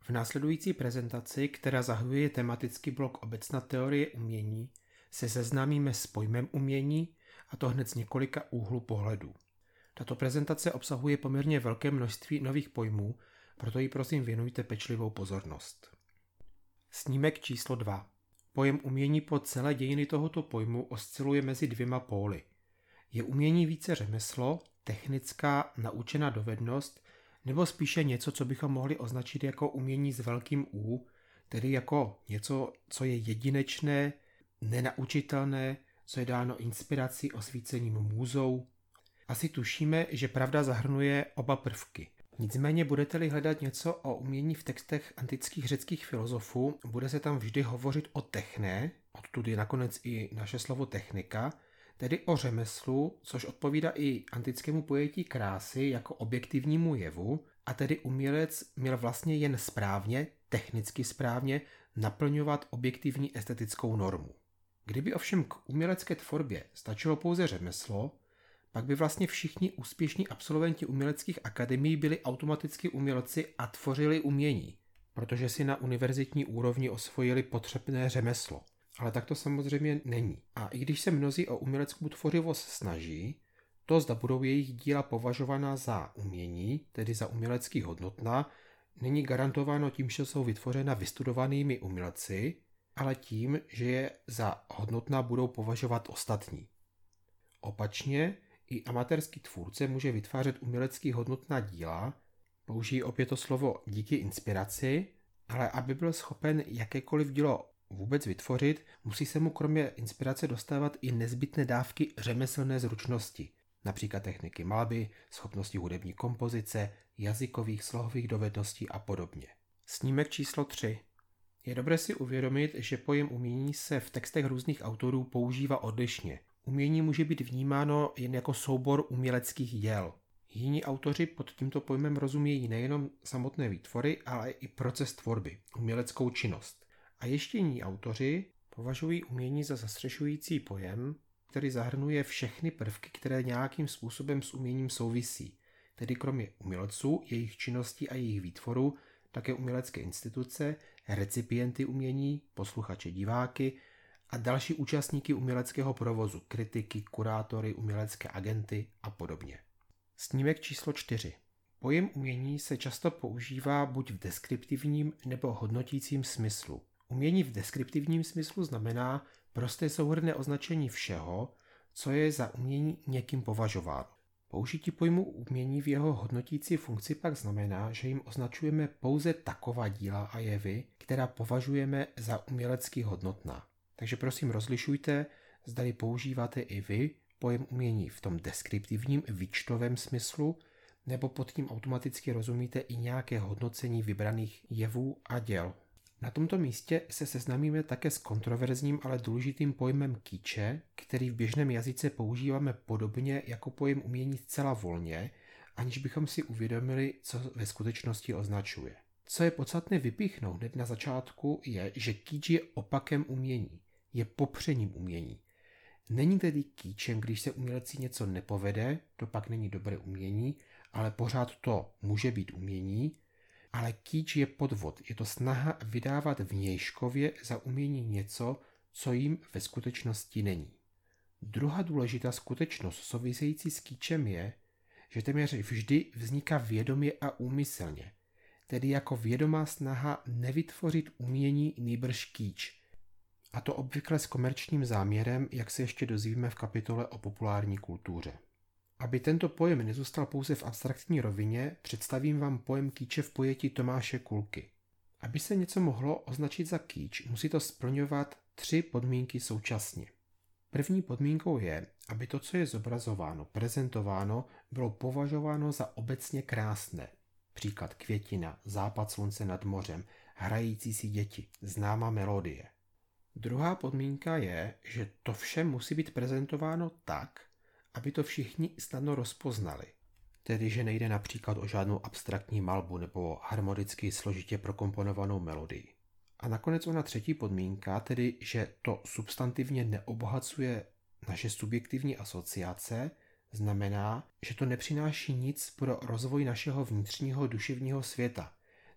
V následující prezentaci, která zahajuje tematický blok Obecná teorie umění, se seznámíme s pojmem umění, a to hned z několika úhlů pohledu. Tato prezentace obsahuje poměrně velké množství nových pojmů, proto jí prosím věnujte pečlivou pozornost. Snímek číslo 2. Pojem umění po celé dějiny tohoto pojmu osciluje mezi dvěma póly. Je umění více řemeslo, technická, naučená dovednost, nebo spíše něco, co bychom mohli označit jako umění s velkým U, tedy jako něco, co je jedinečné, nenaučitelné, co je dáno inspirací, osvícením můzou. Asi tušíme, že pravda zahrnuje oba prvky. Nicméně budete-li hledat něco o umění v textech antických řeckých filozofů, bude se tam vždy hovořit o techné, odtud je nakonec i naše slovo technika, tedy o řemeslu, což odpovídá i antickému pojetí krásy jako objektivnímu jevu, a tedy umělec měl vlastně jen správně, technicky správně, naplňovat objektivní estetickou normu. Kdyby ovšem k umělecké tvorbě stačilo pouze řemeslo, pak by vlastně všichni úspěšní absolventi uměleckých akademií byli automaticky umělci a tvořili umění, protože si na univerzitní úrovni osvojili potřebné řemeslo. Ale tak to samozřejmě není. A i když se mnozí o uměleckou tvořivost snaží, to zda budou jejich díla považována za umění, tedy za umělecky hodnotná, není garantováno tím, že jsou vytvořena vystudovanými umělci, ale tím, že je za hodnotná budou považovat ostatní. Opačně, i amatérský tvůrce může vytvářet umělecky hodnotná díla, použijí opět to slovo díky inspiraci, ale aby byl schopen jakékoliv dílo vůbec vytvořit, musí se mu kromě inspirace dostávat i nezbytné dávky řemeslné zručnosti, například techniky malby, schopnosti hudební kompozice, jazykových, slohových dovedností a podobně. Snímek číslo 3. Je dobré si uvědomit, že pojem umění se v textech různých autorů používá odlišně. Umění může být vnímáno jen jako soubor uměleckých děl. Jiní autoři pod tímto pojmem rozumějí nejenom samotné výtvory, ale i proces tvorby, uměleckou činnost. A ještě jiní autoři považují umění za zastřešující pojem, který zahrnuje všechny prvky, které nějakým způsobem s uměním souvisí, tedy kromě umělců, jejich činností a jejich výtvorů, také umělecké instituce, recipienty umění, posluchače, diváky a další účastníky uměleckého provozu, kritiky, kurátory, umělecké agenty a podobně. Snímek číslo 4. Pojem umění se často používá buď v deskriptivním nebo hodnotícím smyslu. Umění v deskriptivním smyslu znamená prosté souhrnné označení všeho, co je za umění někým považováno. Použití pojmu umění v jeho hodnotící funkci pak znamená, že jim označujeme pouze taková díla a jevy, která považujeme za umělecky hodnotná. Takže prosím rozlišujte, zdali používáte i vy pojem umění v tom deskriptivním výčtovém smyslu, nebo pod tím automaticky rozumíte i nějaké hodnocení vybraných jevů a děl. Na tomto místě se seznámíme také s kontroverzním, ale důležitým pojmem kýče, který v běžném jazyce používáme podobně jako pojem umění zcela volně, aniž bychom si uvědomili, co ve skutečnosti označuje. Co je podstatné vypíchnout hned na začátku je, že kýč je opakem umění, je popřením umění. Není tedy kýčem, když se umělci něco nepovede, to pak není dobré umění, ale pořád to může být umění, ale kýč je podvod, je to snaha vydávat vnějškově za umění něco, co jim ve skutečnosti není. Druhá důležitá skutečnost související s kýčem je, že téměř vždy vzniká vědomě a úmyslně, tedy jako vědomá snaha nevytvořit umění nýbrž kýč. A to obvykle s komerčním záměrem, jak se ještě dozvíme v kapitole o populární kultuře. Aby tento pojem nezůstal pouze v abstraktní rovině, představím vám pojem kýče v pojetí Tomáše Kulky. Aby se něco mohlo označit za kýč, musí to splňovat 3 podmínky současně. První podmínkou je, aby to, co je zobrazováno, prezentováno, bylo považováno za obecně krásné. Příklad květina, západ slunce nad mořem, hrající si děti, známá melodie. Druhá podmínka je, že to vše musí být prezentováno tak, aby to všichni snadno rozpoznali. Tedy, že nejde například o žádnou abstraktní malbu nebo harmonicky složitě prokomponovanou melodii. A nakonec ona třetí podmínka, tedy, že to substantivně neobohacuje naše subjektivní asociace, znamená, že to nepřináší nic pro rozvoj našeho vnitřního duševního světa,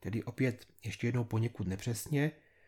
Tedy opět ještě jednou poněkud nepřesně,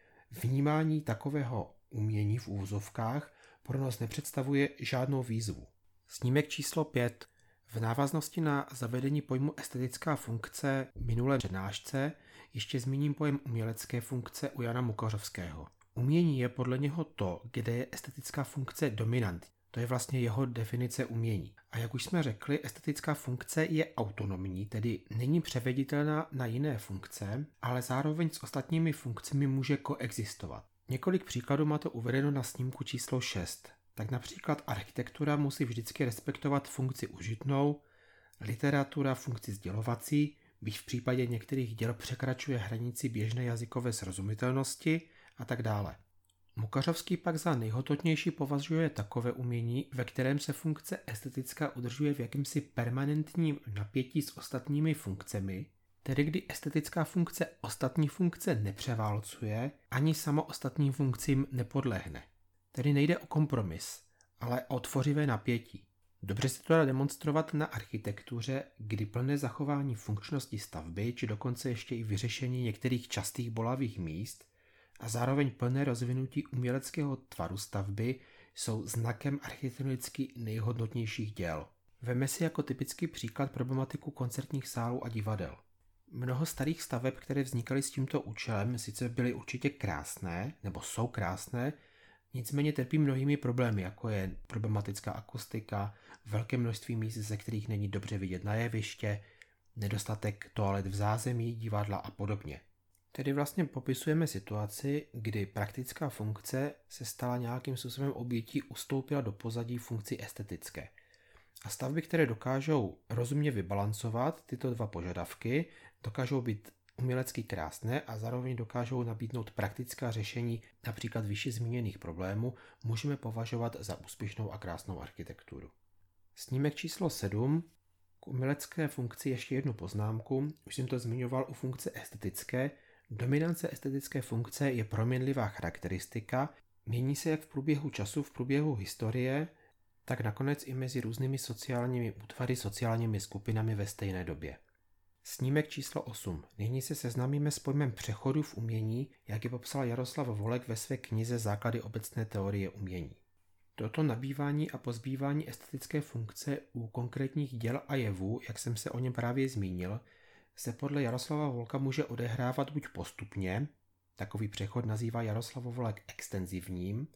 vnímání takového umění v úvozovkách pro nás nepředstavuje žádnou výzvu. Snímek číslo 5. V návaznosti na zavedení pojmu estetická funkce minulé přednášce ještě zmíním pojem umělecké funkce u Jana Mukařovského. Umění je podle něho to, kde je estetická funkce dominantní. To je vlastně jeho definice umění. A jak už jsme řekli, estetická funkce je autonomní, tedy není převeditelná na jiné funkce, ale zároveň s ostatními funkcemi může koexistovat. Několik příkladů máte uvedeno na snímku číslo 6. Tak například architektura musí vždycky respektovat funkci užitnou, literatura funkci sdělovací, byť v případě některých děl překračuje hranici běžné jazykové srozumitelnosti a tak dále. Mukařovský pak za nejhodnotnější považuje takové umění, ve kterém se funkce estetická udržuje v jakýmsi permanentním napětí s ostatními funkcemi, tedy kdy estetická funkce ostatní funkce nepřeválcuje, ani sama ostatním funkcím nepodlehne. Tedy nejde o kompromis, ale o tvořivé napětí. Dobře se to dá demonstrovat na architektuře, kdy plné zachování funkčnosti stavby, či dokonce ještě i vyřešení některých častých bolavých míst a zároveň plné rozvinutí uměleckého tvaru stavby jsou znakem architektonicky nejhodnotnějších děl. Veme si jako typický příklad problematiku koncertních sálů a divadel. Mnoho starých staveb, které vznikaly s tímto účelem, sice byly určitě krásné, nebo jsou krásné, nicméně trpí mnohými problémy, jako je problematická akustika, velké množství míst, ze kterých není dobře vidět na jeviště, nedostatek toalet v zázemí, divadla a podobně. Tedy vlastně popisujeme situaci, kdy praktická funkce se stala nějakým způsobem obětí, ustoupila do pozadí funkci estetické. A stavby, které dokážou rozumně vybalancovat tyto dva požadavky, dokážou být umělecky krásné a zároveň dokážou nabídnout praktická řešení například výše zmíněných problémů, můžeme považovat za úspěšnou a krásnou architekturu. Snímek číslo 7. K umělecké funkci ještě jednu poznámku. Už jsem to zmiňoval u funkce estetické. Dominance estetické funkce je proměnlivá charakteristika, mění se jak v průběhu času, v průběhu historie, tak nakonec i mezi různými sociálními útvary, sociálními skupinami ve stejné době. Snímek číslo 8. Nyní se seznámíme s pojmem přechodu v umění, jak je popsal Jaroslav Volek ve své knize Základy obecné teorie umění. Toto nabývání a pozbývání estetické funkce u konkrétních děl a jevů, jak jsem se o něm právě zmínil, se podle Jaroslava Volka může odehrávat buď postupně, takový přechod nazývá Jaroslav Volek extenzivním,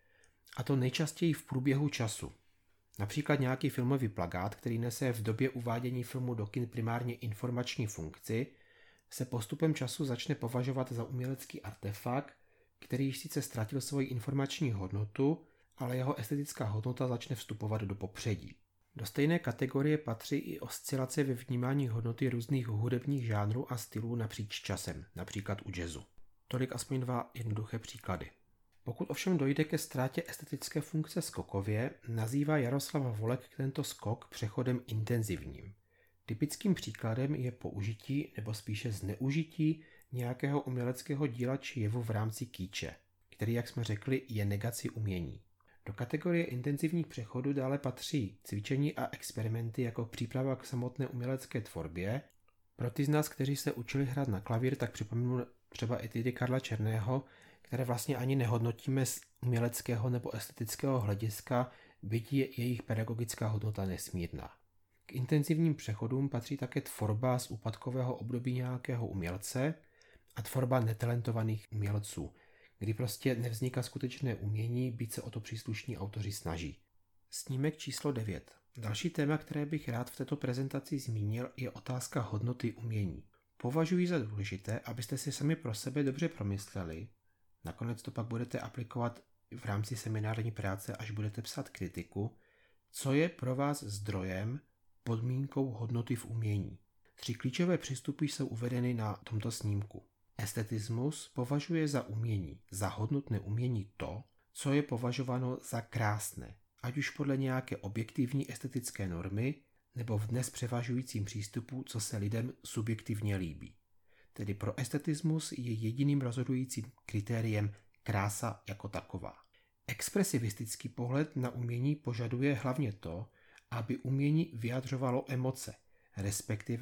a to nejčastěji v průběhu času. Například nějaký filmový plakát, který nese v době uvádění filmu do kin primárně informační funkci, se postupem času začne považovat za umělecký artefakt, který již sice ztratil svoji informační hodnotu, ale jeho estetická hodnota začne vstupovat do popředí. Do stejné kategorie patří i oscilace ve vnímání hodnoty různých hudebních žánrů a stylů napříč časem, například u jazzu. Tolik aspoň dva jednoduché příklady. Pokud ovšem dojde ke ztrátě estetické funkce skokově, nazývá Jaroslav Volek tento skok přechodem intenzivním. Typickým příkladem je použití nebo spíše zneužití nějakého uměleckého díla či jevu v rámci kýče, který, jak jsme řekli, je negací umění. Do kategorie intenzivních přechodů dále patří cvičení a experimenty jako příprava k samotné umělecké tvorbě. Pro ty z nás, kteří se učili hrát na klavír, tak připomenu třeba etidy Karla Černého, které vlastně ani nehodnotíme z uměleckého nebo estetického hlediska, byť je jejich pedagogická hodnota nesmírná. K intenzivním přechodům patří také tvorba z úpadkového období nějakého umělce a tvorba netalentovaných umělců, kdy prostě nevzniká skutečné umění, byť se o to příslušní autoři snaží. Snímek číslo 9. Další téma, které bych rád v této prezentaci zmínil, je otázka hodnoty umění. Považuji za důležité, abyste si sami pro sebe dobře promysleli, nakonec to pak budete aplikovat v rámci seminární práce, až budete psat kritiku, co je pro vás zdrojem, podmínkou hodnoty v umění. 3 klíčové přístupy jsou uvedeny na tomto snímku. Estetismus považuje za umění, za hodnotné umění to, co je považováno za krásné, ať už podle nějaké objektivní estetické normy, nebo v dnes převažujícím přístupu, co se lidem subjektivně líbí. Tedy pro estetismus je jediným rozhodujícím kritériem krása jako taková. Expresivistický pohled na umění požaduje hlavně to, aby umění vyjadřovalo emoce, respektive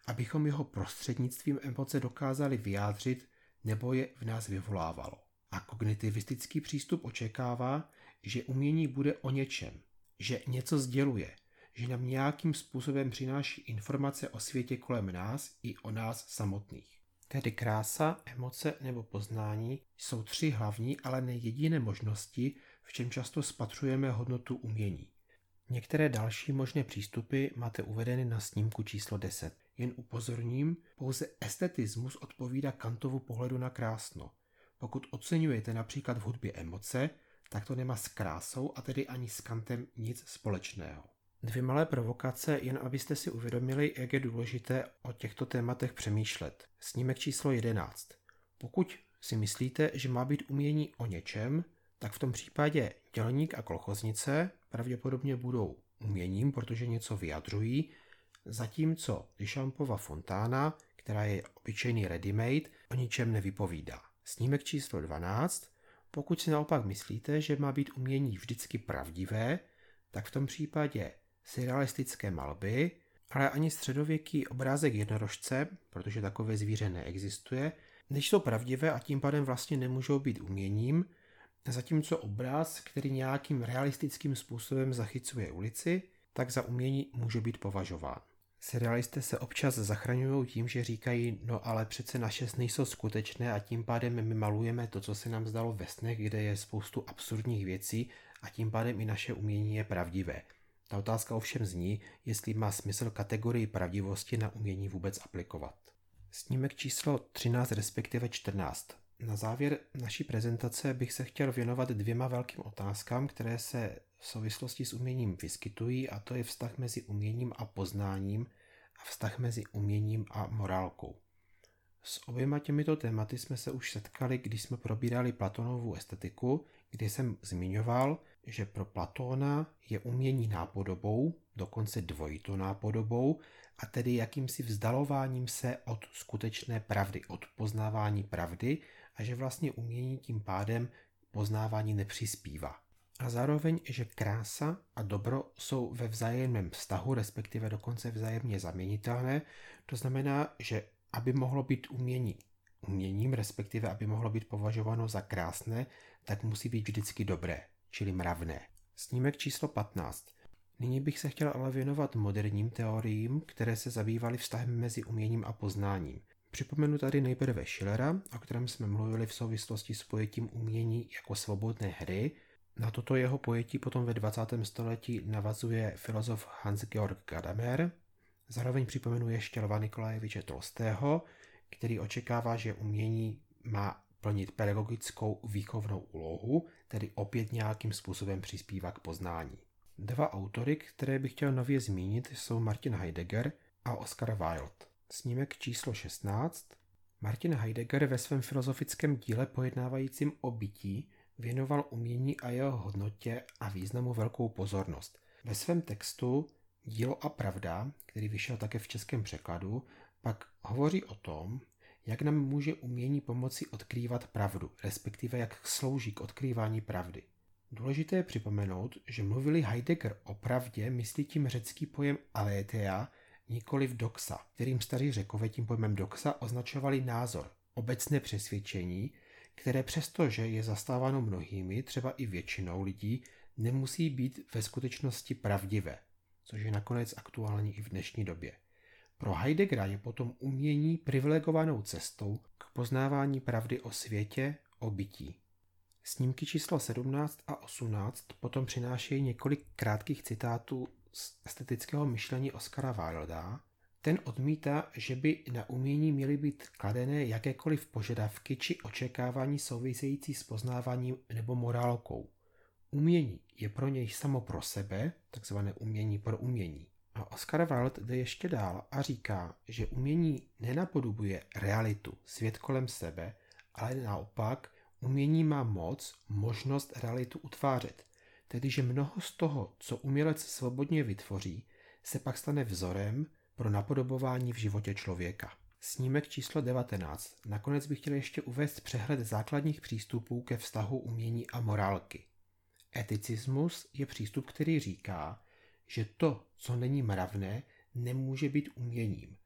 abychom jeho prostřednictvím emoce dokázali vyjádřit nebo je v nás vyvolávalo. A kognitivistický přístup očekává, že umění bude o něčem, že něco sděluje, že nám nějakým způsobem přináší informace o světě kolem nás i o nás samotných. Tedy krása, emoce nebo poznání jsou 3 hlavní, ale ne jediné možnosti, v čem často spatřujeme hodnotu umění. Některé další možné přístupy máte uvedeny na snímku číslo 10. Jen upozorním, pouze estetismus odpovídá Kantovu pohledu na krásno. Pokud oceňujete například v hudbě emoce, tak to nemá s krásou a tedy ani s Kantem nic společného. 2 malé provokace, jen abyste si uvědomili, jak je důležité o těchto tématech přemýšlet. Snímek číslo 11. Pokud si myslíte, že má být umění o něčem, tak v tom případě Dělník a kolchoznice pravděpodobně budou uměním, protože něco vyjadřují, zatímco Duchampova fontána, která je obyčejný ready-made, o ničem nevypovídá. Snímek číslo 12. Pokud si naopak myslíte, že má být umění vždycky pravdivé, tak v tom případě surrealistické malby, ale ani středověký obrázek jednorožce, protože takové zvíře neexistuje, nejsou pravdivé a tím pádem vlastně nemůžou být uměním, zatímco obraz, který nějakým realistickým způsobem zachycuje ulici, tak za umění může být považován. Surrealisté se občas zachraňují tím, že říkají, no ale přece naše sny jsou skutečné a tím pádem my malujeme to, co se nám zdalo ve snech, kde je spoustu absurdních věcí a tím pádem i naše umění je pravdivé. Ta otázka ovšem zní, jestli má smysl kategorii pravdivosti na umění vůbec aplikovat. Snímek číslo 13 respektive 14. Na závěr naší prezentace bych se chtěl věnovat 2 velkým otázkám, které se v souvislosti s uměním vyskytují, a to je vztah mezi uměním a poznáním a vztah mezi uměním a morálkou. S oběma těmito tématy jsme se už setkali, když jsme probírali Platonovu estetiku, kdy jsem zmiňoval, že pro Platóna je umění nápodobou, dokonce dvojitou nápodobou, a tedy jakýmsi vzdalováním se od skutečné pravdy, od poznávání pravdy, a že vlastně umění tím pádem poznávání nepřispívá. A zároveň, že krása a dobro jsou ve vzájemném vztahu, respektive dokonce vzájemně zaměnitelné. To znamená, že aby mohlo být umění uměním, respektive aby mohlo být považováno za krásné, tak musí být vždycky dobré, čili mravné. Snímek číslo 15. Nyní bych se chtěl ale věnovat moderním teoriím, které se zabývaly vztahem mezi uměním a poznáním. Připomenu tady nejprve Schillera, o kterém jsme mluvili v souvislosti s pojetím umění jako svobodné hry. Na toto jeho pojetí potom ve 20. století navazuje filozof Hans-Georg Gadamer. Zároveň připomenu ještě Lva Nikolajeviče Tolstého, který očekává, že umění má plnit pedagogickou výchovnou úlohu, tedy opět nějakým způsobem přispívá k poznání. 2 autory, které bych chtěl nově zmínit, jsou Martin Heidegger a Oscar Wilde. Snímek číslo 16. Martin Heidegger ve svém filozofickém díle pojednávajícím o bytí věnoval umění a jeho hodnotě a významu velkou pozornost. Ve svém textu Dílo a pravda, který vyšel také v českém překladu, pak hovoří o tom, jak nám může umění pomoci odkrývat pravdu, respektive jak slouží k odkrývání pravdy. Důležité je připomenout, že mluvili Heidegger o pravdě, myslí tím řecký pojem aletheia, nikoliv doxa, kterým staří Řekové tím pojmem doxa označovali názor, obecné přesvědčení, které přestože je zastáváno mnohými, třeba i většinou lidí, nemusí být ve skutečnosti pravdivé, což je nakonec aktuální i v dnešní době. Pro Heideggera je potom umění privilegovanou cestou k poznávání pravdy o světě, o bytí. Snímky číslo 17 a 18 potom přinášejí několik krátkých citátů z estetického myšlení Oscara Wilda. Ten odmítá, že by na umění měly být kladené jakékoliv požadavky či očekávání související s poznáváním nebo morálkou. Umění je pro něj samo pro sebe, takzvané umění pro umění. A Oscar Wilde jde ještě dál a říká, že umění nenapodobuje realitu, svět kolem sebe, ale naopak umění má možnost realitu utvářet. Tedy, že mnoho z toho, co umělec svobodně vytvoří, se pak stane vzorem pro napodobování v životě člověka. Snímek číslo 19. Nakonec bych chtěl ještě uvést přehled základních přístupů ke vztahu umění a morálky. Eticismus je přístup, který říká, že to, co není mravné, nemůže být uměním.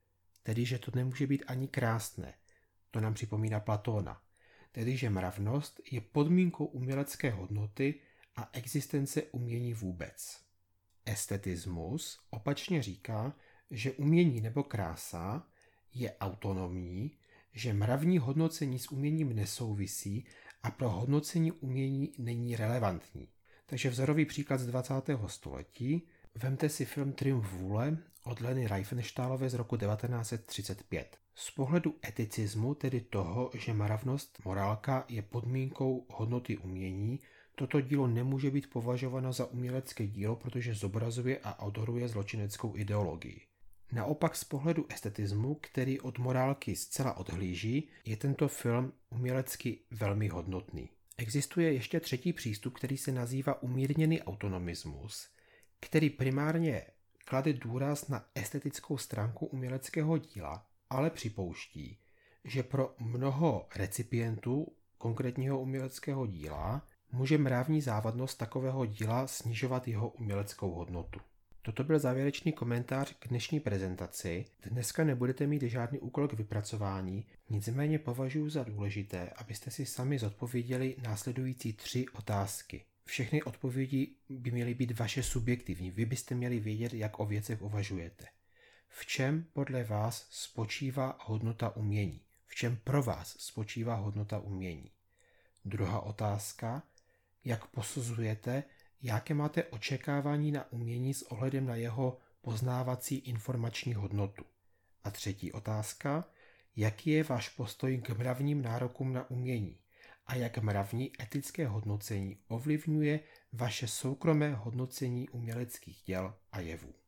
tedy že to nemůže být ani krásné. To nám připomíná Platóna. Tedy že mravnost je podmínkou umělecké hodnoty a existence umění vůbec. Estetismus opačně říká, že umění nebo krása je autonomní, že mravní hodnocení s uměním nesouvisí a pro hodnocení umění není relevantní. Takže vzorový příklad z 20. století, vemte si film Triumf vůle od Leny Riefenstahlové z roku 1935. Z pohledu eticismu, tedy toho, že mravnost, morálka je podmínkou hodnoty umění, toto dílo nemůže být považováno za umělecké dílo, protože zobrazuje a odoruje zločineckou ideologii. Naopak z pohledu estetismu, který od morálky zcela odhlíží, je tento film umělecky velmi hodnotný. Existuje ještě třetí přístup, který se nazývá umírněný autonomismus, který primárně klade důraz na estetickou stránku uměleckého díla, ale připouští, že pro mnoho recipientů konkrétního uměleckého díla může mravní závadnost takového díla snižovat jeho uměleckou hodnotu. Toto byl závěrečný komentář k dnešní prezentaci. Dneska nebudete mít žádný úkol k vypracování, nicméně považuji za důležité, abyste si sami zodpověděli následující 3 otázky. Všechny odpovědi by měly být vaše subjektivní, vy byste měli vědět, jak o věcech uvažujete. V čem podle vás spočívá hodnota umění? V čem pro vás spočívá hodnota umění? Druhá otázka, jak posuzujete, jaké máte očekávání na umění s ohledem na jeho poznávací informační hodnotu? A třetí otázka, jaký je váš postoj k mravním nárokům na umění a jak mravní etické hodnocení ovlivňuje vaše soukromé hodnocení uměleckých děl a jevů?